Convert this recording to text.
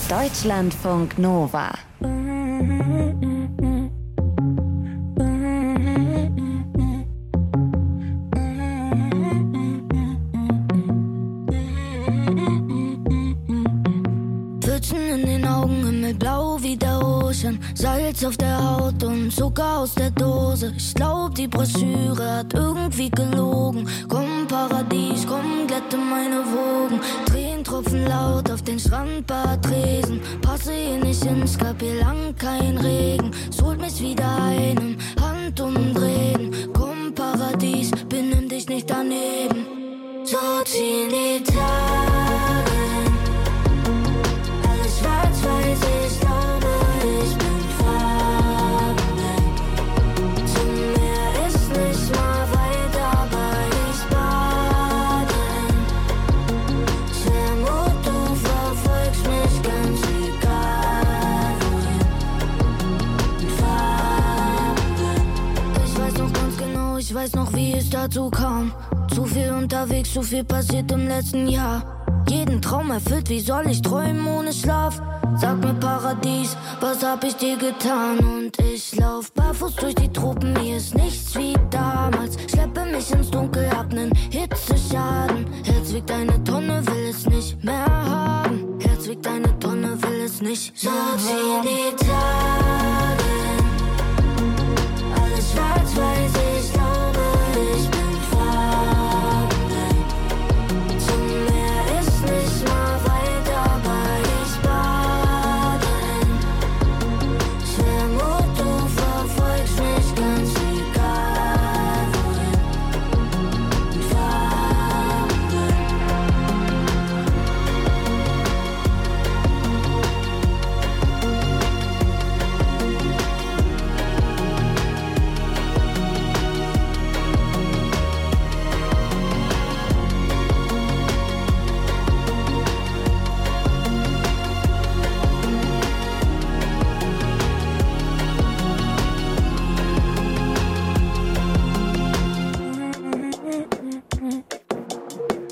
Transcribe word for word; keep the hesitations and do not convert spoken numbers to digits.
Deutschlandfunk Nova. Pfützen in den Augen, himmelblau wie der Ocean, Salz auf der Haut und Zucker aus der Dose. Ich glaub, die Broschüre hat irgendwie gelogen. Komm Paradies, komm glätte meine Wogen. Tränentropfen laut auf den Strandbadtresen. Passe hier nicht hin, es gab hier lang kein Regen. Es holt mich wieder ein im Handumdrehen. Komm Paradies, benimm dich nicht daneben. So ziehen die Tage hin. Alles schwarz-weiß, ich glaube, ich bin farbenblind. Zum Meer ist nicht mal weit, aber ich bade in Schwermut, du verfolgst mich ganz egal wohin. Farbenblind. Ich weiß noch ganz genau, ich weiß noch, wie es dazu kam. Zu viel unterwegs, zu viel passiert im letzten Jahr. Jeden Traum erfüllt, wie soll ich träumen ohne Schlaf? Sag mir Paradies, was hab ich dir getan? Und ich lauf barfuß durch die Tropen, hier ist nichts wie damals. Schleppe mich ins Dunkel, hab nen Hitzeschaden. Herz wiegt eine Tonne, will es nicht mehr haben. Herz wiegt eine Tonne, will es nicht mehr haben. So zieh die